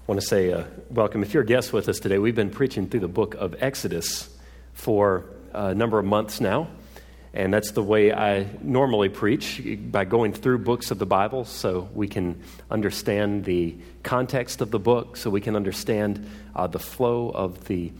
want to say welcome. If you're a guest with us today, we've been preaching through the book of Exodus for a number of months now, and that's the way I normally preach, by going through books of the Bible so we can understand the context of the book, so we can understand the flow of the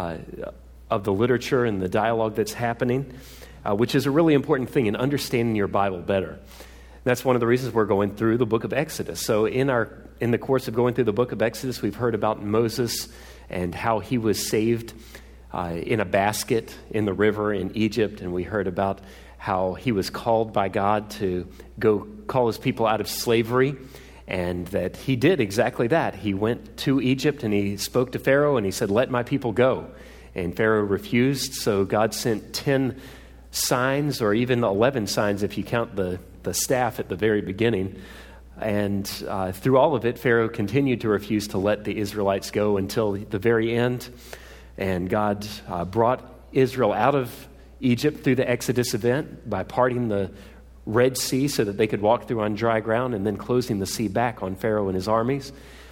literature and the dialogue that's happening, which is a really important thing in understanding your Bible better. That's one of the reasons we're going through the book of Exodus. So in the course of going through the book of Exodus, we've heard about Moses and how he was saved in a basket in the river in Egypt, and we heard about how he was called by God to go call his people out of slavery, and that he did exactly that. He went to Egypt and he spoke to Pharaoh and he said, "Let my people go." And Pharaoh refused, so God sent 10 signs, or even 11 signs if you count the staff at the very beginning. And through all of it, Pharaoh continued to refuse to let the Israelites go until the very end. And God brought Israel out of Egypt through the Exodus event by parting the Red Sea so that they could walk through on dry ground, and then closing the sea back on Pharaoh and his armies.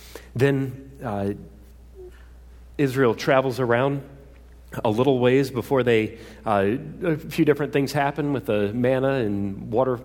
Then Israel travels around a little ways before a few different things happen with the manna and water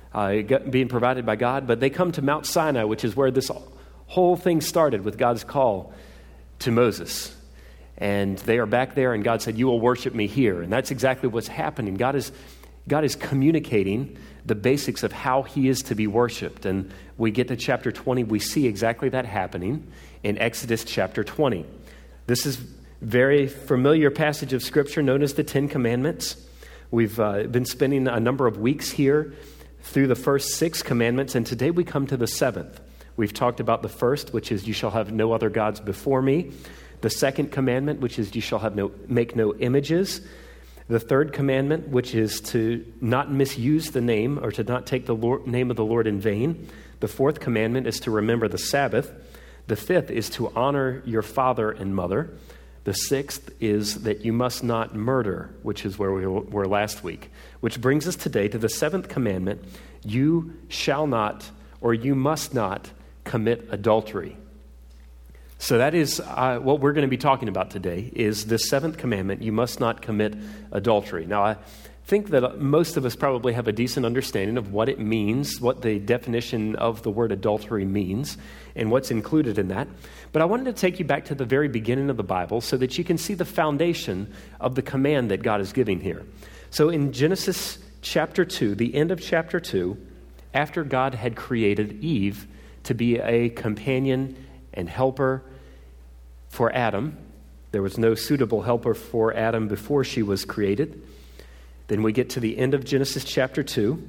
being provided by God. But they come to Mount Sinai, which is where this whole thing started with God's call to Moses. And they are back there, and God said, "You will worship me here." And that's exactly what's happening. God is communicating the basics of how he is to be worshiped. And we get to chapter 20, we see exactly that happening in Exodus chapter 20. This is very familiar passage of Scripture known as the Ten Commandments. We've been spending a number of weeks here through the first 6 commandments, and today we come to the 7th. We've talked about the first, which is, "You shall have no other gods before me." The second commandment, which is, "You shall make no images." The third commandment, which is to not misuse the name, or to not take the name of the Lord in vain. The fourth commandment is to remember the Sabbath. The fifth is to honor your father and mother. The sixth is that you must not murder, which is where we were last week. Which brings us today to the 7th commandment: you shall not, or you must not, commit adultery. So that is what we're going to be talking about today, is the 7th commandment: you must not commit adultery. Now, I think that most of us probably have a decent understanding of what it means, what the definition of the word adultery means, and what's included in that. But I wanted to take you back to the very beginning of the Bible so that you can see the foundation of the command that God is giving here. So in Genesis chapter 2, the end of chapter 2, after God had created Eve to be a companion and helper for Adam, there was no suitable helper for Adam before she was created. Then we get to the end of Genesis chapter 2,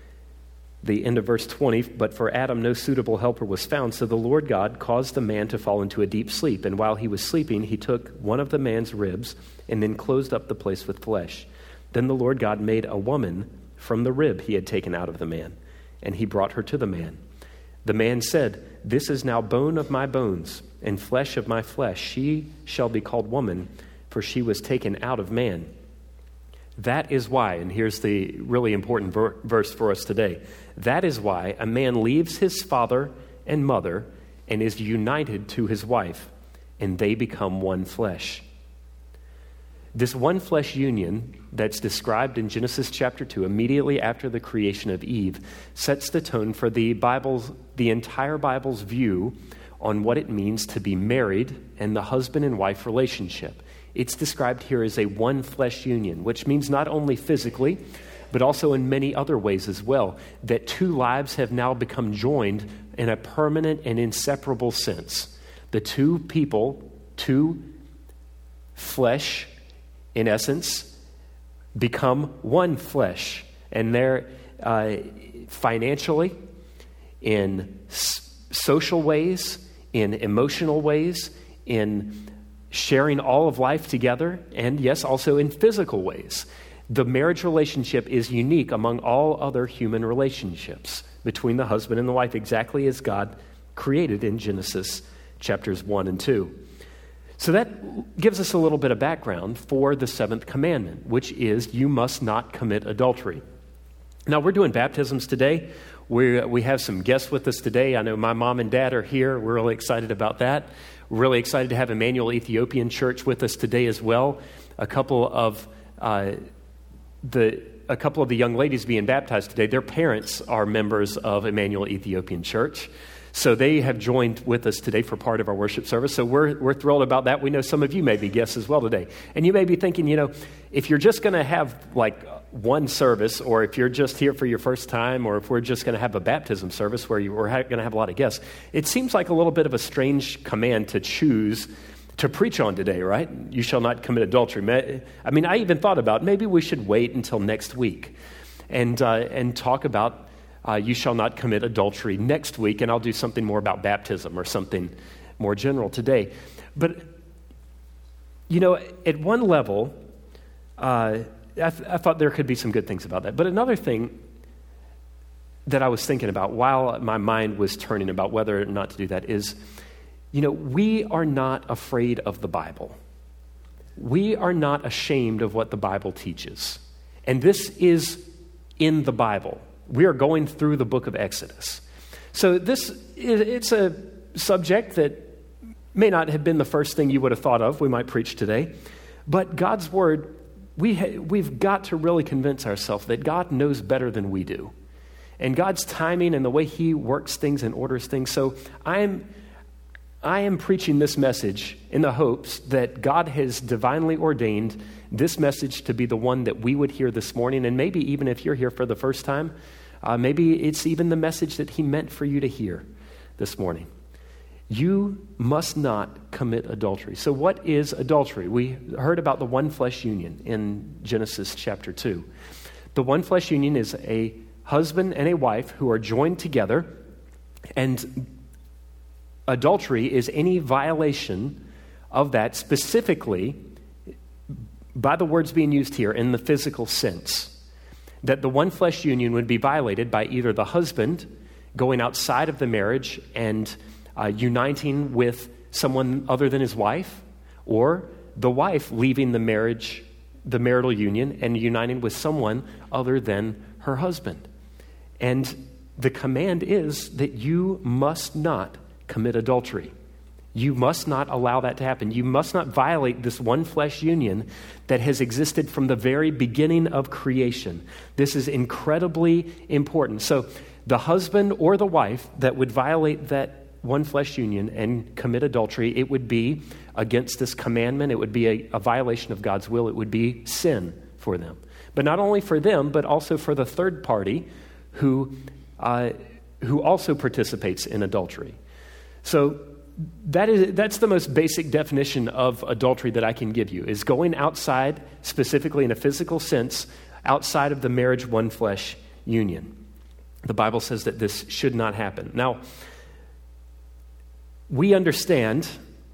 the end of verse 20, "But for Adam no suitable helper was found, so the Lord God caused the man to fall into a deep sleep. And while he was sleeping, he took one of the man's ribs and then closed up the place with flesh. Then the Lord God made a woman from the rib he had taken out of the man, and he brought her to the man. The man said, 'This is now bone of my bones and flesh of my flesh. She shall be called woman, for she was taken out of man.' That is why," and here's the really important verse for us today, "that is why a man leaves his father and mother and is united to his wife, and they become one flesh." This one flesh union that's described in Genesis chapter 2, immediately after the creation of Eve, sets the tone for the entire Bible's view on what it means to be married and the husband and wife relationship. It's described here as a one flesh union, which means not only physically, but also in many other ways as well, that two lives have now become joined in a permanent and inseparable sense. The two people, two flesh, in essence, become one flesh. And they're financially, in social ways, in emotional ways, in sharing all of life together, and yes, also in physical ways. The marriage relationship is unique among all other human relationships between the husband and the wife, exactly as God created in Genesis chapters 1 and 2. So that gives us a little bit of background for the 7th commandment, which is, you must not commit adultery. Now, we're doing baptisms today. We have some guests with us today. I know my mom and dad are here. We're really excited about that. We're really excited to have Emmanuel Ethiopian Church with us today as well. A couple of the young ladies being baptized today, their parents are members of Emmanuel Ethiopian Church. So they have joined with us today for part of our worship service. So we're thrilled about that. We know some of you may be guests as well today. And you may be thinking, if you're just going to have like one service, or if you're just here for your first time, or if we're just going to have a baptism service where we're going to have a lot of guests, it seems like a little bit of a strange command to choose to preach on today, right? You shall not commit adultery. I mean, I even thought about maybe we should wait until next week and talk about you shall not commit adultery next week, and I'll do something more about baptism or something more general today. But, at one level, I thought there could be some good things about that. But another thing that I was thinking about while my mind was turning about whether or not to do that is, we are not afraid of the Bible. We are not ashamed of what the Bible teaches. And this is in the Bible. We are going through the book of Exodus. So it's a subject that may not have been the first thing you would have thought of we might preach today. But God's Word, we've got to really convince ourselves that God knows better than we do. And God's timing and the way He works things and orders things. So I am preaching this message in the hopes that God has divinely ordained this message to be the one that we would hear this morning. And maybe even if you're here for the first time, maybe it's even the message that He meant for you to hear this morning. You must not commit adultery. So what is adultery? We heard about the one flesh union in Genesis chapter 2. The one flesh union is a husband and a wife who are joined together, and adultery is any violation of that, specifically by the words being used here in the physical sense, that the one flesh union would be violated by either the husband going outside of the marriage and uniting with someone other than his wife, or the wife leaving the marriage, the marital union, and uniting with someone other than her husband. And the command is that you must not commit adultery. You must not allow that to happen. You must not violate this one flesh union that has existed from the very beginning of creation. This is incredibly important. So the husband or the wife that would violate that one flesh union and commit adultery, it would be against this commandment. It would be a violation of God's will. It would be sin for them. But not only for them, but also for the third party who also participates in adultery. So that's the most basic definition of adultery that I can give you, is going outside, specifically in a physical sense, outside of the marriage one flesh union. The Bible says that this should not happen. Now, we understand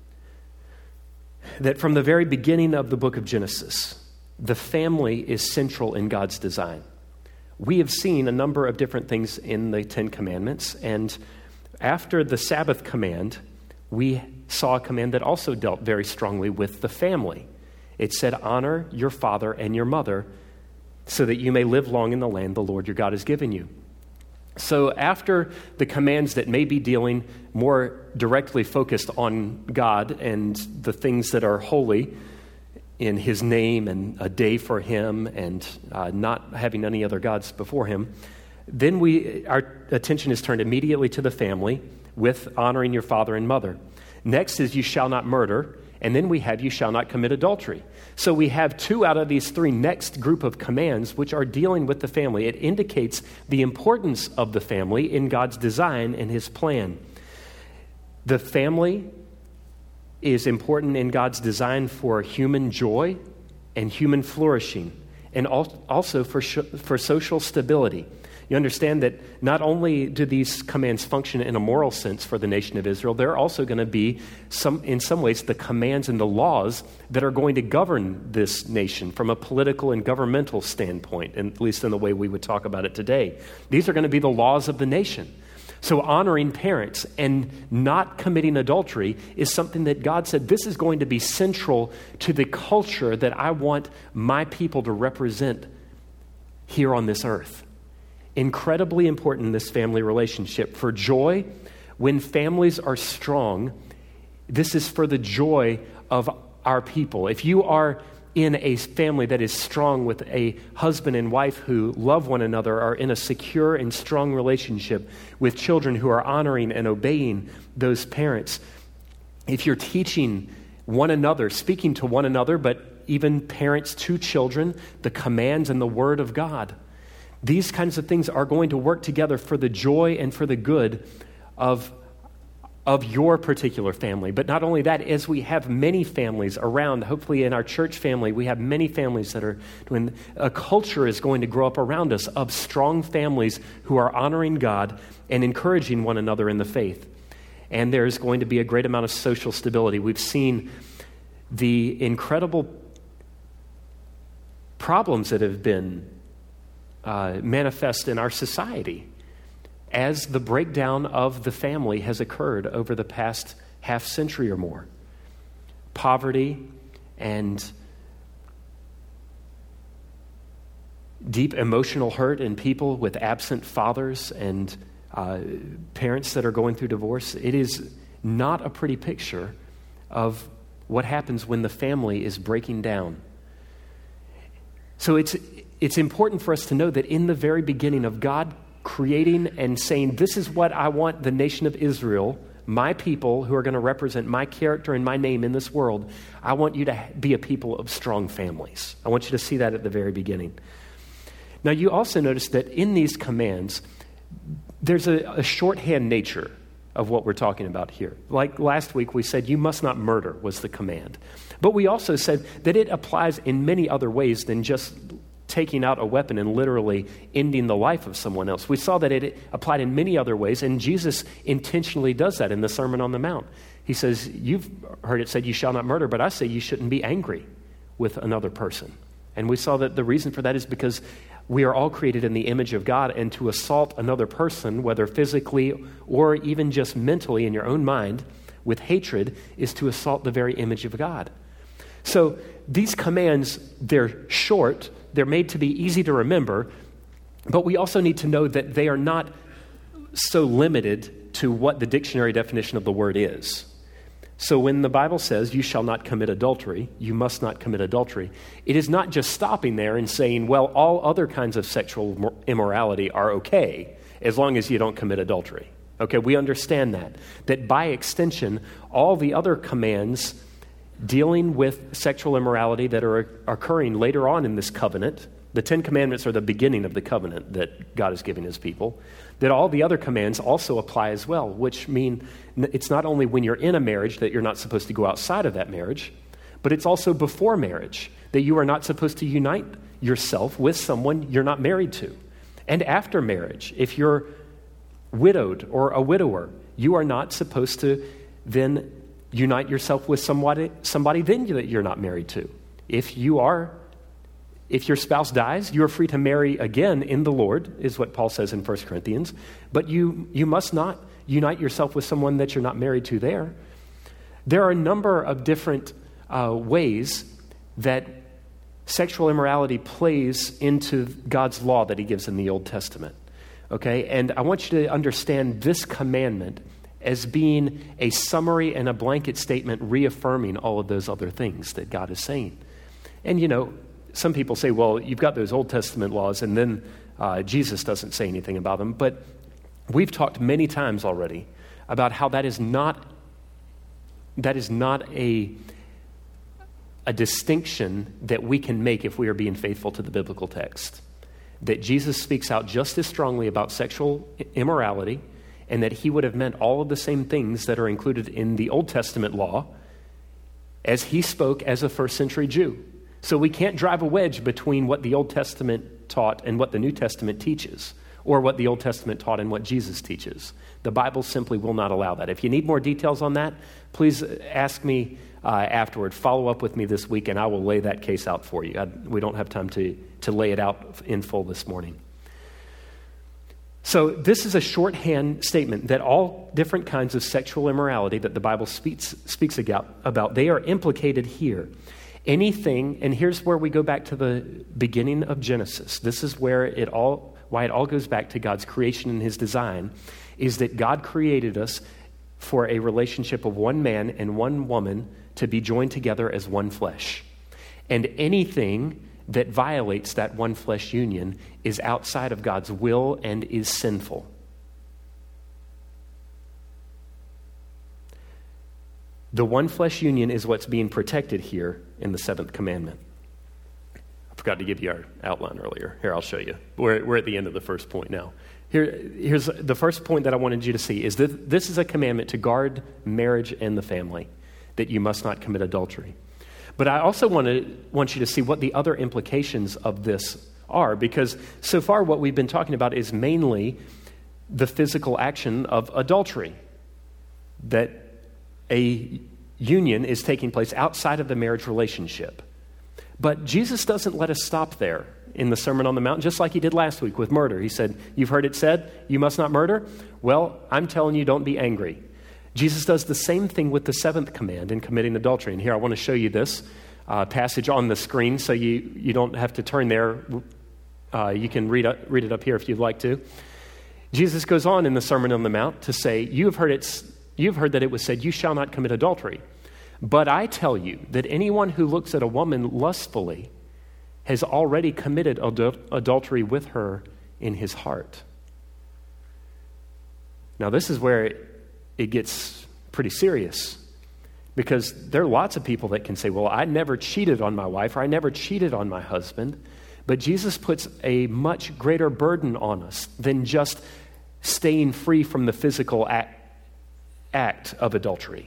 that from the very beginning of the book of Genesis, the family is central in God's design. We have seen a number of different things in the Ten Commandments, and after the Sabbath command, we saw a command that also dealt very strongly with the family. It said, honor your father and your mother so that you may live long in the land the Lord your God has given you. So after the commands that may be dealing more directly focused on God and the things that are holy in His name and a day for Him and not having any other gods before Him, then our attention is turned immediately to the family with honoring your father and mother. Next is you shall not murder, and then we have you shall not commit adultery. So we have two out of these three next group of commands which are dealing with the family. It indicates the importance of the family in God's design and His plan. The family is important in God's design for human joy and human flourishing, and also for social stability. You understand that not only do these commands function in a moral sense for the nation of Israel, they're also going to be, in some ways, the commands and the laws that are going to govern this nation from a political and governmental standpoint, at least in the way we would talk about it today. These are going to be the laws of the nation. So honoring parents and not committing adultery is something that God said, this is going to be central to the culture that I want my people to represent here on this earth. incredibly important in this family relationship. For joy, when families are strong, this is for the joy of our people. If you are in a family that is strong with a husband and wife who love one another, are in a secure and strong relationship with children who are honoring and obeying those parents, if you're teaching one another, speaking to one another, but even parents to children, the commands and the word of God, these kinds of things are going to work together for the joy and for the good of your particular family. But not only that, as we have many families around, hopefully in our church family, we have many families that are doing, a culture is going to grow up around us of strong families who are honoring God and encouraging one another in the faith. And there's going to be a great amount of social stability. We've seen the incredible problems that have been manifest in our society as the breakdown of the family has occurred over the past half century or more. Poverty and deep emotional hurt in people with absent fathers and parents that are going through divorce. It is not a pretty picture of what happens when the family is breaking down. So it's important for us to know that in the very beginning of God creating and saying, this is what I want the nation of Israel, my people who are going to represent my character and my name in this world, I want you to be a people of strong families. I want you to see that at the very beginning. Now, you also notice that in these commands, there's a shorthand nature of what we're talking about here. Like last week, we said, you must not murder was the command. But we also said that it applies in many other ways than just taking out a weapon and literally ending the life of someone else. We saw that it applied in many other ways, and Jesus intentionally does that in the Sermon on the Mount. He says, you've heard it said, you shall not murder, but I say you shouldn't be angry with another person. And we saw that the reason for that is because we are all created in the image of God, and to assault another person, whether physically or even just mentally in your own mind, with hatred, is to assault the very image of God. So these commands, they're short, they're made to be easy to remember, but we also need to know that they are not so limited to what the dictionary definition of the word is. So when the Bible says, you shall not commit adultery, you must not commit adultery, it is not just stopping there and saying, well, all other kinds of sexual immorality are okay as long as you don't commit adultery. Okay, we understand that by extension, all the other commands dealing with sexual immorality that are occurring later on in this covenant, the 10 Commandments are the beginning of the covenant that God is giving his people, that all the other commands also apply as well, which mean it's not only when you're in a marriage that you're not supposed to go outside of that marriage, but it's also before marriage, that you are not supposed to unite yourself with someone you're not married to. And after marriage, if you're widowed or a widower, you are not supposed to then unite yourself with somebody then that you're not married to. If your spouse dies, you are free to marry again in the Lord, is what Paul says in 1 Corinthians. But you must not unite yourself with someone that you're not married to there. There are a number of different ways that sexual immorality plays into God's law that he gives in the Old Testament. Okay? And I want you to understand this commandment as being a summary and a blanket statement reaffirming all of those other things that God is saying. And, some people say, well, you've got those Old Testament laws, and then Jesus doesn't say anything about them. But we've talked many times already about how that is not a distinction that we can make if we are being faithful to the biblical text. That Jesus speaks out just as strongly about sexual immorality, and that he would have meant all of the same things that are included in the Old Testament law as he spoke as a first century Jew. So we can't drive a wedge between what the Old Testament taught and what the New Testament teaches, or what the Old Testament taught and what Jesus teaches. The Bible simply will not allow that. If you need more details on that, please ask me afterward. Follow up with me this week, and I will lay that case out for you. We don't have time to lay it out in full this morning. So this is a shorthand statement that all different kinds of sexual immorality that the Bible speaks about, they are implicated here. Anything, and here's where we go back to the beginning of Genesis. This is where it all why it all goes back to God's creation and his design, is that God created us for a relationship of one man and one woman to be joined together as one flesh. And anything that violates that one flesh union is outside of God's will and is sinful. The one flesh union is what's being protected here in the seventh commandment. I forgot to give you our outline earlier. Here, I'll show you. We're at the end of the first point now. Here's the first point that I wanted you to see is that this is a commandment to guard marriage and the family, that you must not commit adultery. But I also want you to see what the other implications of this are, because so far what we've been talking about is mainly the physical action of adultery, that a union is taking place outside of the marriage relationship. But Jesus doesn't let us stop there in the Sermon on the Mount, just like he did last week with murder. He said, you've heard it said, you must not murder. Well, I'm telling you, don't be angry. Jesus does the same thing with the seventh command in committing adultery. And here I want to show you this passage on the screen so you don't have to turn there. You can read it up here if you'd like to. Jesus goes on in the Sermon on the Mount to say, you've heard that it was said, you shall not commit adultery. But I tell you that anyone who looks at a woman lustfully has already committed adultery with her in his heart. Now, this is where it gets pretty serious, because there are lots of people that can say, well, I never cheated on my wife, or I never cheated on my husband. But Jesus puts a much greater burden on us than just staying free from the physical act of adultery.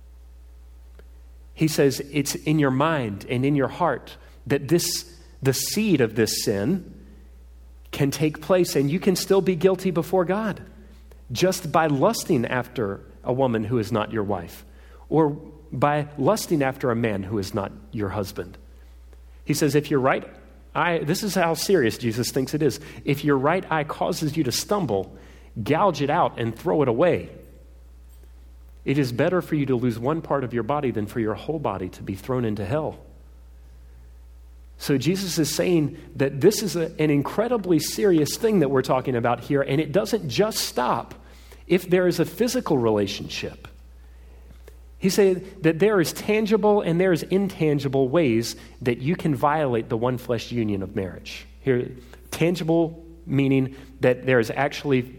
He says it's in your mind and in your heart that the seed of this sin can take place, and you can still be guilty before God just by lusting after a woman who is not your wife, or by lusting after a man who is not your husband. He says, if your right eye, this is how serious Jesus thinks it is. If your right eye causes you to stumble, gouge it out and throw it away. It is better for you to lose one part of your body than for your whole body to be thrown into hell. So Jesus is saying that this is an incredibly serious thing that we're talking about here, and it doesn't just stop if there is a physical relationship. He said that there is tangible and there is intangible ways that you can violate the one flesh union of marriage. Here, tangible meaning that there is actually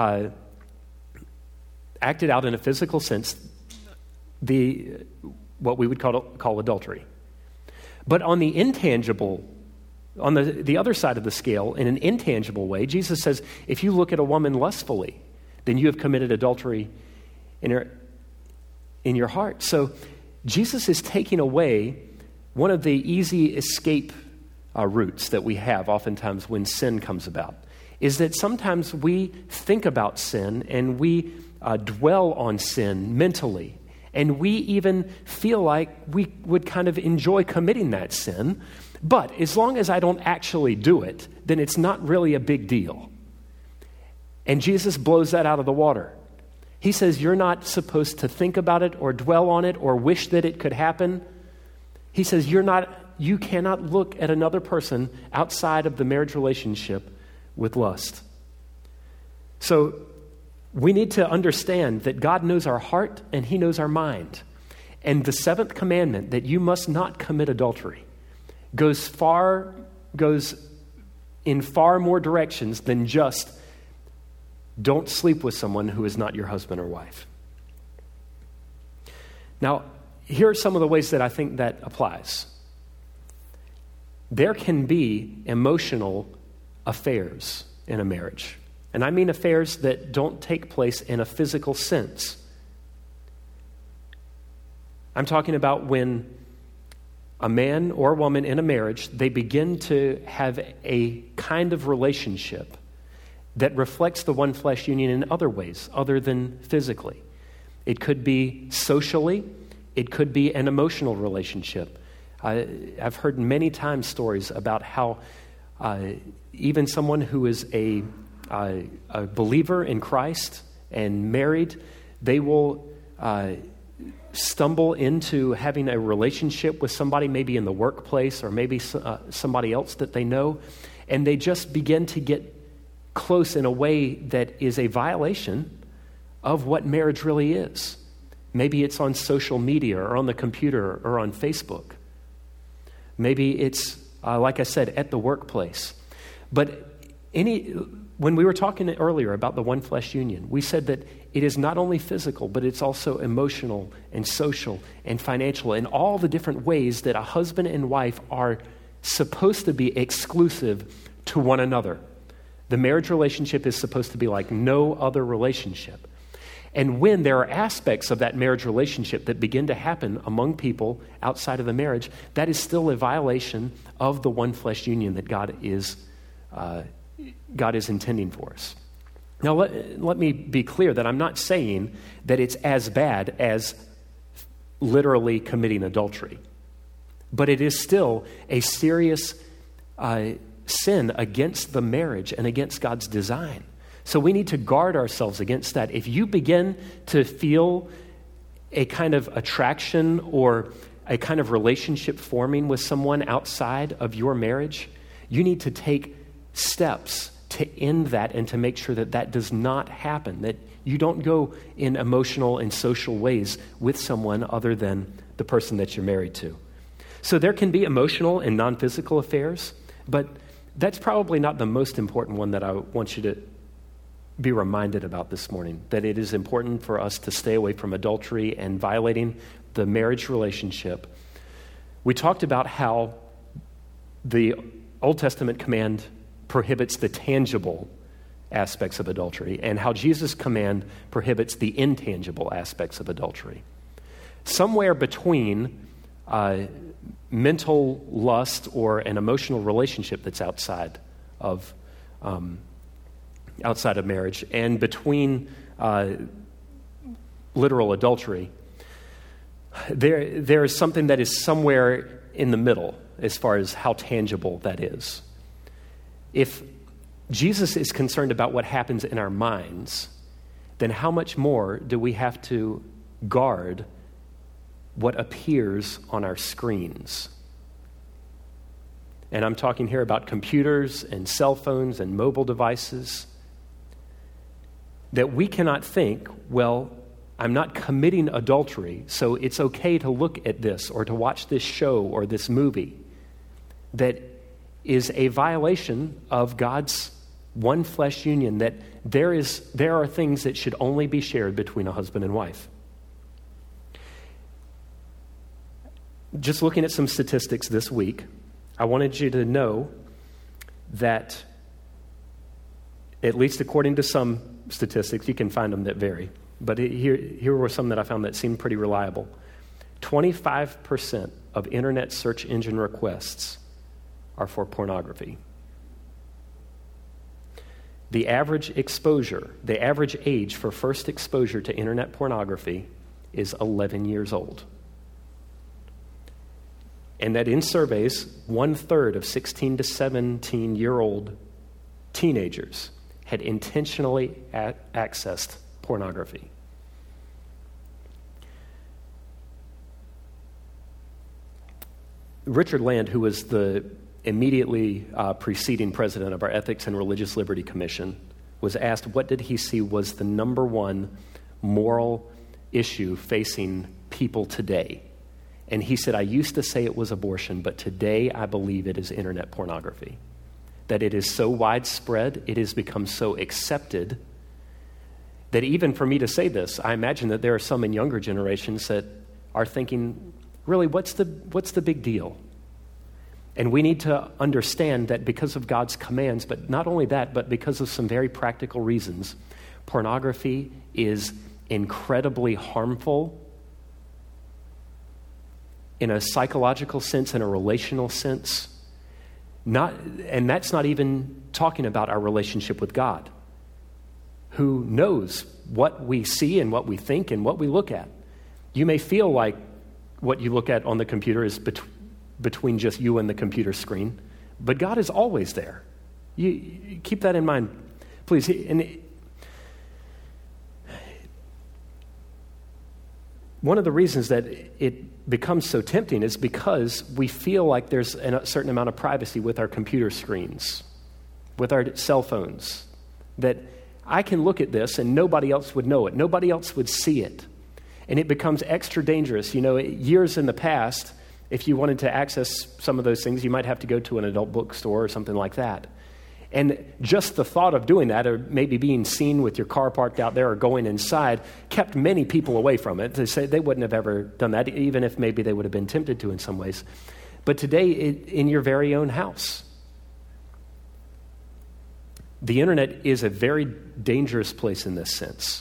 acted out in a physical sense, what we would call adultery. But on the intangible, on the other side of the scale, in an intangible way, Jesus says, if you look at a woman lustfully, then you have committed adultery in your heart. So Jesus is taking away one of the easy escape routes that we have oftentimes when sin comes about, is that sometimes we think about sin and we dwell on sin mentally, and we even feel like we would kind of enjoy committing that sin, but as long as I don't actually do it, then it's not really a big deal. And Jesus blows that out of the water. He says you're not supposed to think about it or dwell on it or wish that it could happen. He says you cannot look at another person outside of the marriage relationship with lust. So we need to understand that God knows our heart and he knows our mind. And the seventh commandment, that you must not commit adultery, goes in far more directions than just don't sleep with someone who is not your husband or wife. Now, here are some of the ways that I think that applies. There can be emotional affairs in a marriage. And I mean affairs that don't take place in a physical sense. I'm talking about when a man or a woman in a marriage, they begin to have a kind of relationship that reflects the one flesh union in other ways other than physically. It could be socially. It could be an emotional relationship. I've heard many times stories about how even someone who is a believer in Christ and married, they will stumble into having a relationship with somebody maybe in the workplace or maybe somebody else that they know, and they just begin to get close in a way that is a violation of what marriage really is. Maybe it's on social media or on the computer or on Facebook. Maybe it's, like I said, at the workplace. But when we were talking earlier about the one flesh union, we said that it is not only physical, but it's also emotional and social and financial and all the different ways that a husband and wife are supposed to be exclusive to one another. The marriage relationship is supposed to be like no other relationship. And when there are aspects of that marriage relationship that begin to happen among people outside of the marriage, that is still a violation of the one flesh union that God is intending for us. Now, let me be clear that I'm not saying that it's as bad as literally committing adultery, but it is still a serious sin against the marriage and against God's design. So we need to guard ourselves against that. If you begin to feel a kind of attraction or a kind of relationship forming with someone outside of your marriage, you need to take steps to end that and to make sure that that does not happen, that you don't go in emotional and social ways with someone other than the person that you're married to. So there can be emotional and non-physical affairs, but that's probably not the most important one that I want you to be reminded about this morning, that it is important for us to stay away from adultery and violating the marriage relationship. We talked about how the Old Testament command prohibits the tangible aspects of adultery and how Jesus' command prohibits the intangible aspects of adultery. Somewhere between mental lust or an emotional relationship that's outside of marriage and between literal adultery, there is something that is somewhere in the middle as far as how tangible that is. If Jesus is concerned about what happens in our minds, then how much more do we have to guard what appears on our screens? And I'm talking here about computers and cell phones and mobile devices. That we cannot think, well, I'm not committing adultery, so it's okay to look at this or to watch this show or this movie. That is a violation of God's one flesh union, that there are things that should only be shared between a husband and wife. Just looking at some statistics this week, I wanted you to know that, at least according to some statistics, you can find them that vary, but here were some that I found that seemed pretty reliable. 25% of internet search engine requests are for pornography. The average age for first exposure to internet pornography is 11 years old. And that in surveys, 1/3 of 16 to 17-year-old teenagers had intentionally accessed pornography. Richard Land, who was the immediately preceding president of our Ethics and Religious Liberty Commission, was asked what did he see was the number one moral issue facing people today. And he said, I used to say it was abortion, but today I believe it is internet pornography. That it is so widespread, it has become so accepted, that even for me to say this, I imagine that there are some in younger generations that are thinking, really, what's the big deal? And we need to understand that because of God's commands, but not only that, but because of some very practical reasons, pornography is incredibly harmful in a psychological sense, in a relational sense. And that's not even talking about our relationship with God, who knows what we see and what we think and what we look at. You may feel like what you look at on the computer is between just you and the computer screen, but God is always there. You keep that in mind, please. And one of the reasons that it becomes so tempting is because we feel like there's a certain amount of privacy with our computer screens, with our cell phones. that I can look at this and nobody else would know it. Nobody else would see it. And it becomes extra dangerous. You know, years in the past, if you wanted to access some of those things, you might have to go to an adult bookstore or something like that. And just the thought of doing that, or maybe being seen with your car parked out there or going inside, kept many people away from it. They say they wouldn't have ever done that, even if maybe they would have been tempted to in some ways. But today, in your very own house, the internet is a very dangerous place in this sense.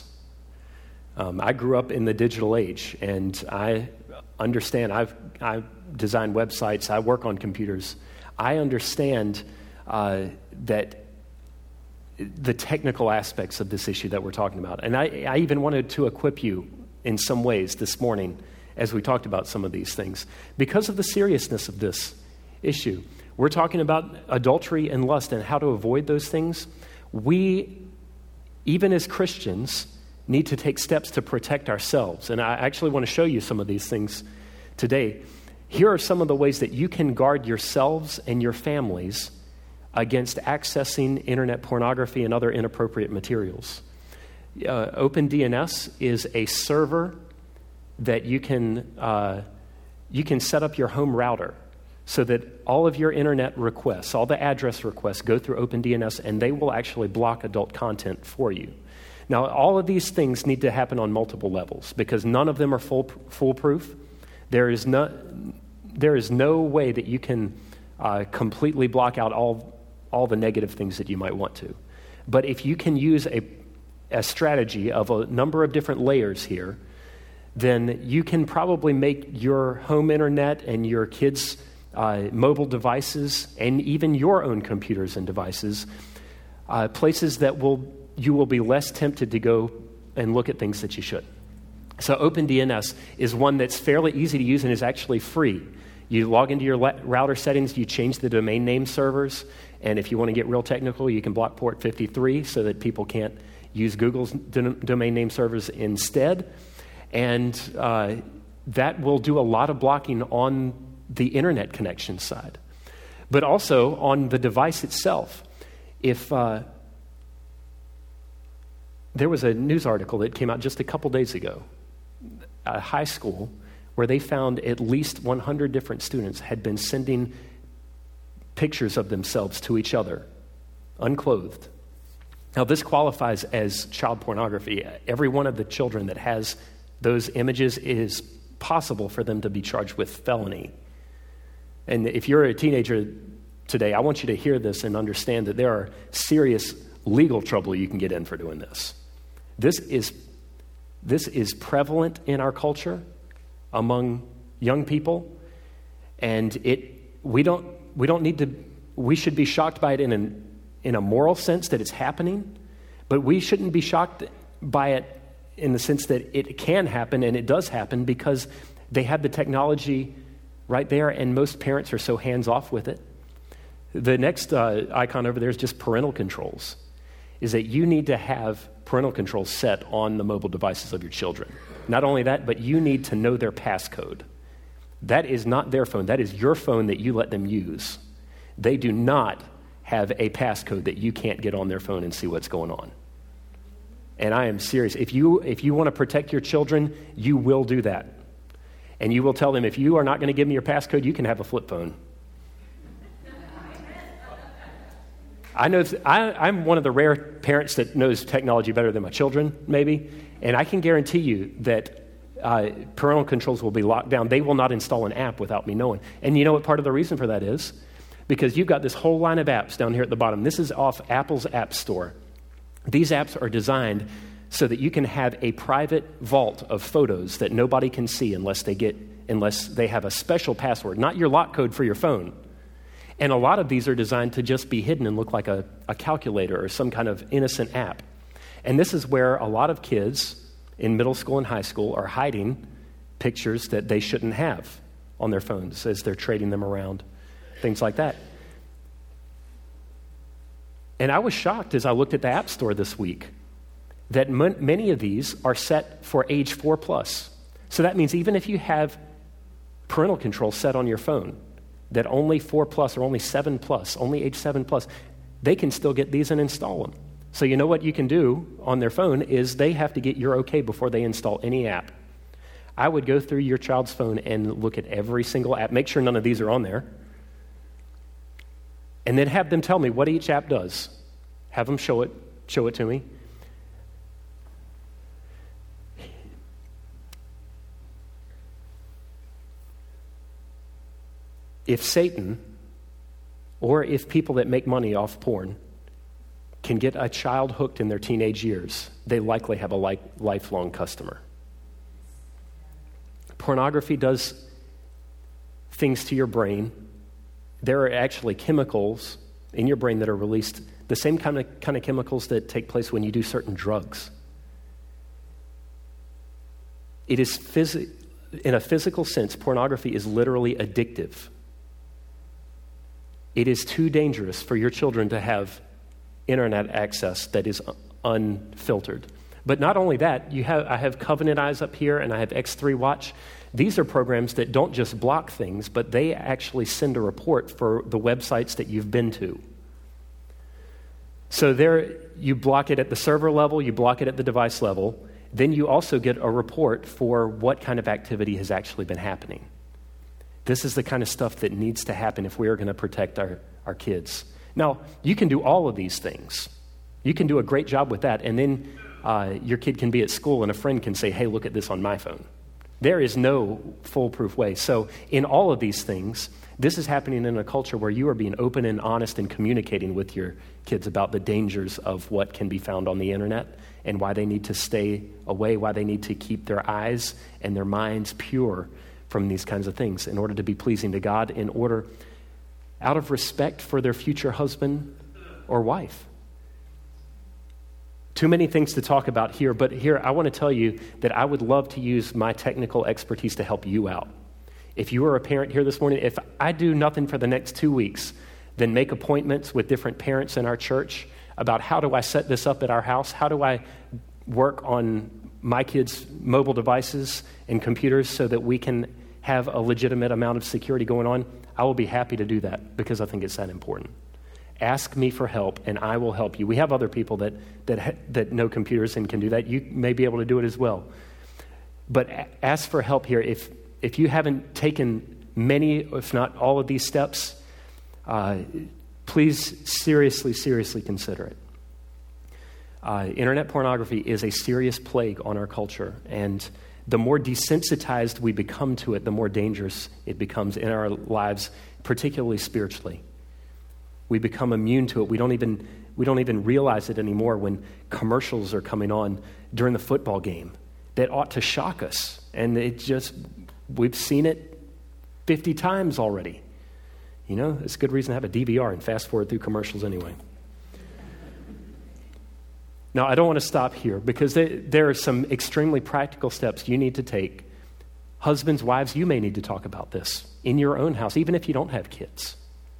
I grew up in the digital age, and I understand. I design websites. I work on computers. I understand that the technical aspects of this issue that we're talking about. And I even wanted to equip you in some ways this morning as we talked about some of these things because of the seriousness of this issue. We're talking about adultery and lust and how to avoid those things. We, even as Christians, need to take steps to protect ourselves. And I actually want to show you some of these things today. Here are some of the ways that you can guard yourselves and your families against accessing internet pornography and other inappropriate materials. OpenDNS is a server that you can set up your home router so that all of your internet requests, all the address requests go through OpenDNS, and they will actually block adult content for you. Now, all of these things need to happen on multiple levels because none of them are foolproof. There is no way that you can completely block out all the negative things that you might want to. But if you can use a strategy of a number of different layers here, then you can probably make your home internet and your kids' mobile devices and even your own computers and devices places that you will be less tempted to go and look at things that you should. So OpenDNS is one that's fairly easy to use and is actually free. You log into your router settings, you change the domain name servers, and if you want to get real technical, you can block port 53 so that people can't use Google's domain name servers instead. And that will do a lot of blocking on the internet connection side. But also on the device itself. If there was a news article that came out just a couple days ago, a high school, where they found at least 100 different students had been sending pictures of themselves to each other, unclothed. Now, this qualifies as child pornography. Every one of the children that has those images is possible for them to be charged with felony. And if you're a teenager today, I want you to hear this and understand that there are serious legal trouble you can get in for doing this. This is prevalent in our culture among young people, and we should be shocked by it in a moral sense that it's happening, but we shouldn't be shocked by it in the sense that it can happen, and it does happen because they have the technology right there, and most parents are so hands-off with it. The next icon over there is just parental controls, is that you need to have parental controls set on the mobile devices of your children. Not only that, but you need to know their passcode. That is not their phone. That is your phone that you let them use. They do not have a passcode that you can't get on their phone and see what's going on. And I am serious. If you want to protect your children, you will do that. And you will tell them, if you are not going to give me your passcode, you can have a flip phone. I know I'm one of the rare parents that knows technology better than my children, maybe, and I can guarantee you that parental controls will be locked down. They will not install an app without me knowing. And you know what part of the reason for that is? Because you've got this whole line of apps down here at the bottom. This is off Apple's App Store. These apps are designed so that you can have a private vault of photos that nobody can see unless they have a special password, not your lock code for your phone. And a lot of these are designed to just be hidden and look like a calculator or some kind of innocent app. And this is where a lot of kids in middle school and high school are hiding pictures that they shouldn't have on their phones as they're trading them around, things like that. And I was shocked as I looked at the App Store this week that many of these are set for age 4+. So that means even if you have parental control set on your phone, that only 4+ or only 7+, only age 7+, they can still get these and install them. So you know what you can do on their phone is they have to get your okay before they install any app. I would go through your child's phone and look at every single app, make sure none of these are on there, and then have them tell me what each app does. Have them show it to me. If Satan, or if people that make money off porn, can get a child hooked in their teenage years, they likely have a lifelong customer. Pornography does things to your brain. There are actually chemicals in your brain that are released, the same kind of chemicals that take place when you do certain drugs. It is in a physical sense, pornography is literally addictive. It is too dangerous for your children to have internet access that is unfiltered. But not only that, I have Covenant Eyes up here and I have X3 Watch. These are programs that don't just block things, but they actually send a report for the websites that you've been to. So there, you block it at the server level, you block it at the device level, then you also get a report for what kind of activity has actually been happening. This is the kind of stuff that needs to happen if we are going to protect our kids. Now, you can do all of these things. You can do a great job with that, and then your kid can be at school and a friend can say, hey, look at this on my phone. There is no foolproof way. So in all of these things, this is happening in a culture where you are being open and honest and communicating with your kids about the dangers of what can be found on the internet and why they need to stay away, why they need to keep their eyes and their minds pure from these kinds of things in order to be pleasing to God, in order, out of respect for their future husband or wife. Too many things to talk about here, but here I want to tell you that I would love to use my technical expertise to help you out. If you are a parent here this morning, if I do nothing for the next 2 weeks, then make appointments with different parents in our church about how do I set this up at our house? How do I work on my kids' mobile devices and computers so that we can have a legitimate amount of security going on? I will be happy to do that because I think it's that important. Ask me for help, and I will help you. We have other people that know computers and can do that. You may be able to do it as well. But ask for help here. If you haven't taken many, if not all of these steps, please seriously consider it. Internet pornography is a serious plague on our culture, and the more desensitized we become to it, the more dangerous it becomes in our lives, particularly spiritually. We become immune to it. We don't even realize it anymore when commercials are coming on during the football game that ought to shock us. And we've seen it 50 times already. You know, it's a good reason to have a DVR and fast forward through commercials anyway. Now, I don't want to stop here because there are some extremely practical steps you need to take. Husbands, wives, you may need to talk about this in your own house, even if you don't have kids.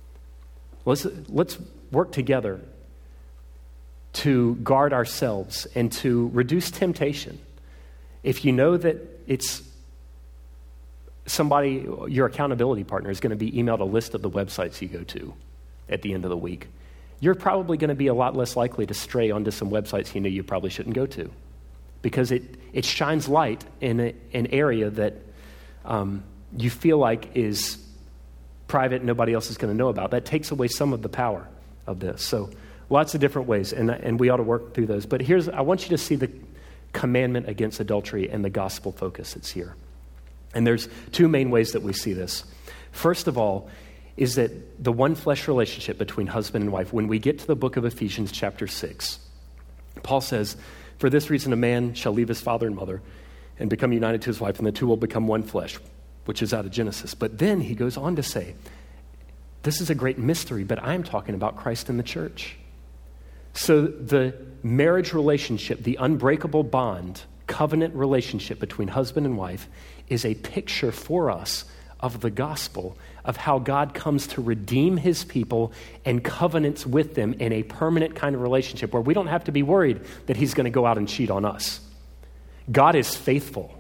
Let's work together to guard ourselves and to reduce temptation. If you know that it's somebody, your accountability partner is going to be emailed a list of the websites you go to at the end of the week, you're probably going to be a lot less likely to stray onto some websites you know you probably shouldn't go to, because it shines light in an area that you feel like is private, nobody else is going to know about. That takes away some of the power of this. So lots of different ways, and we ought to work through those. But I want you to see the commandment against adultery and the gospel focus that's here. And there's two main ways that we see this. First of all, is that the one flesh relationship between husband and wife, when we get to the book of Ephesians chapter 6, Paul says, for this reason a man shall leave his father and mother and become united to his wife, and the two will become one flesh, which is out of Genesis. But then he goes on to say, this is a great mystery, but I'm talking about Christ and the church. So the marriage relationship, the unbreakable bond, covenant relationship between husband and wife is a picture for us of the gospel, of how God comes to redeem his people and covenants with them in a permanent kind of relationship where we don't have to be worried that he's going to go out and cheat on us. God is faithful.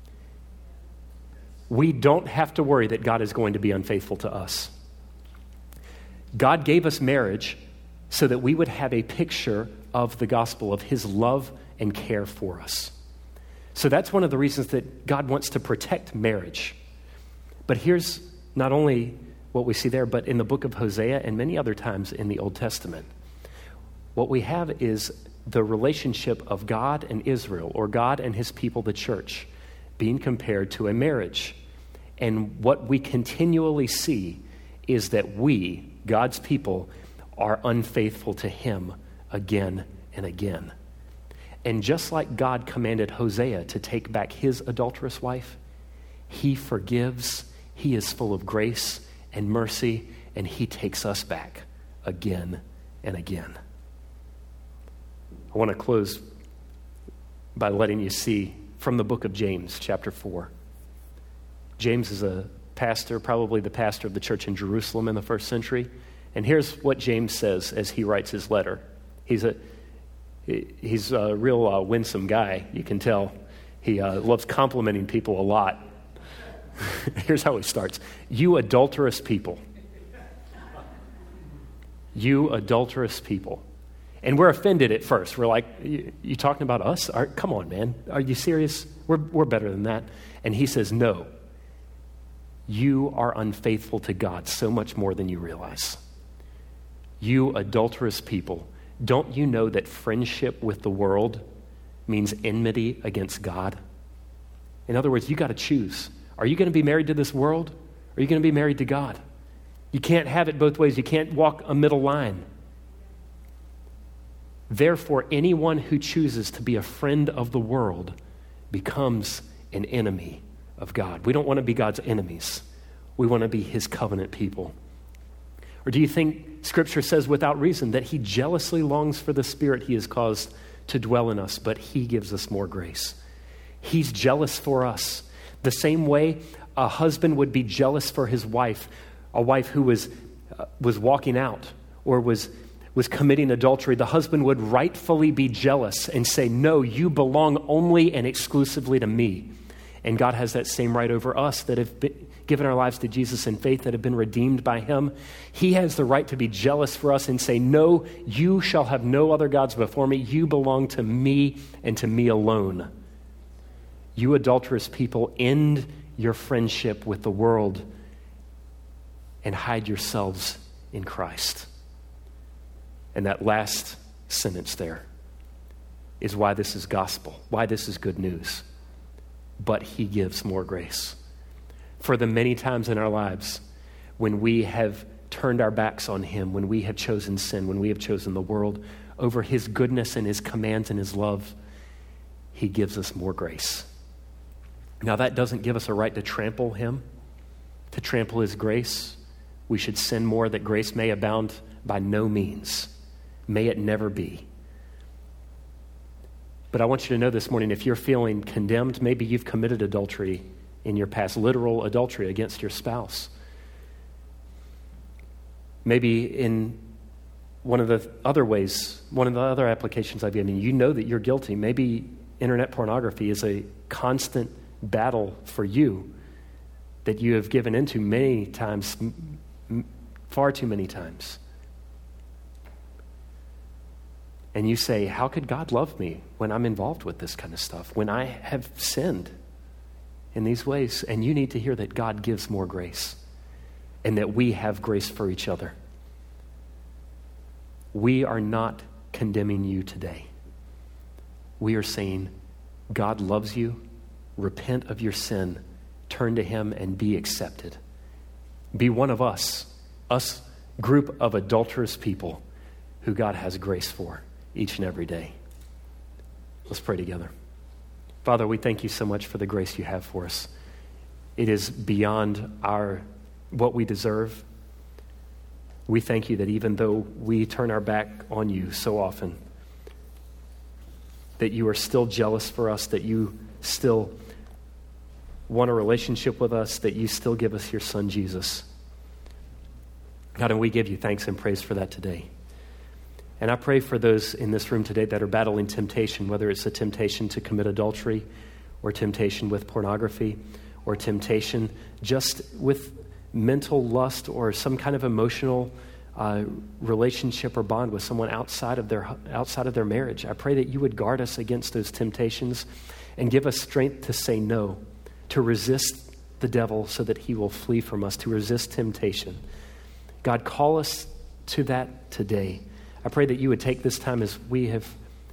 We don't have to worry that God is going to be unfaithful to us. God gave us marriage so that we would have a picture of the gospel, of his love and care for us. So that's one of the reasons that God wants to protect marriage. But here's not only what we see there, but in the book of Hosea and many other times in the Old Testament. What we have is the relationship of God and Israel, or God and his people, the church, being compared to a marriage. And what we continually see is that we, God's people, are unfaithful to him again and again. And just like God commanded Hosea to take back his adulterous wife, he forgives, he is full of grace and mercy, and he takes us back again and again. I want to close by letting you see from the book of James, chapter 4. James is a pastor, probably the pastor of the church in Jerusalem in the first century. And here's what James says as he writes his letter. He's a real winsome guy, you can tell. He loves complimenting people a lot. Here's how he starts. You adulterous people. You adulterous people. And we're offended at first. We're like, you talking about us? Come on, man. Are you serious? We're better than that. And he says, no. You are unfaithful to God so much more than you realize. You adulterous people. Don't you know that friendship with the world means enmity against God? In other words, you got to choose. Are you going to be married to this world? Or are you going to be married to God? You can't have it both ways. You can't walk a middle line. Therefore, anyone who chooses to be a friend of the world becomes an enemy of God. We don't want to be God's enemies. We want to be his covenant people. Or do you think Scripture says without reason that he jealously longs for the Spirit he has caused to dwell in us, but he gives us more grace? He's jealous for us. The same way a husband would be jealous for his wife, a wife who was walking out or was committing adultery, the husband would rightfully be jealous and say, no, you belong only and exclusively to me. And God has that same right over us that have given our lives to Jesus in faith, that have been redeemed by him. He has the right to be jealous for us and say, no, you shall have no other gods before me. You belong to me and to me alone. You adulterous people, end your friendship with the world and hide yourselves in Christ. And that last sentence there is why this is gospel, why this is good news. But he gives more grace. For the many times in our lives when we have turned our backs on him, when we have chosen sin, when we have chosen the world over his goodness and his commands and his love, he gives us more grace. Now that doesn't give us a right to trample him, to trample his grace. We should sin more that grace may abound. By no means. May it never be. But I want you to know this morning, if you're feeling condemned, maybe you've committed adultery in your past, literal adultery against your spouse. Maybe in one of the other ways, one of the other applications I've given you, you know that you're guilty. Maybe internet pornography is a constant battle for you that you have given into many times, far too many times. And you say, how could God love me when I'm involved with this kind of stuff, when I have sinned in these ways? And you need to hear that God gives more grace and that we have grace for each other. We are not condemning you today. We are saying, God loves you. Repent of your sin. Turn to him and be accepted. Be one of us group of adulterous people who God has grace for each and every day. Let's pray together. Father, we thank you so much for the grace you have for us. It is beyond what we deserve. We thank you that even though we turn our back on you so often, that you are still jealous for us, that you still want a relationship with us, that you still give us your son, Jesus. God, and we give you thanks and praise for that today. And I pray for those in this room today that are battling temptation, whether it's a temptation to commit adultery or temptation with pornography or temptation just with mental lust or some kind of emotional relationship or bond with someone outside of their marriage. I pray that you would guard us against those temptations and give us strength to say no, to resist the devil so that he will flee from us, to resist temptation. God, call us to that today. I pray that you would take this time as we have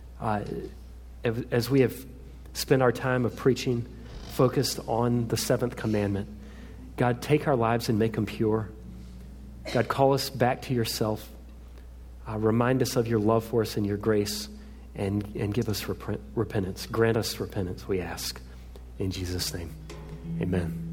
spent our time of preaching focused on the seventh commandment. God, take our lives and make them pure. God, call us back to yourself. Remind us of your love for us and your grace, and give us repentance. Grant us repentance, we ask. In Jesus' name, amen.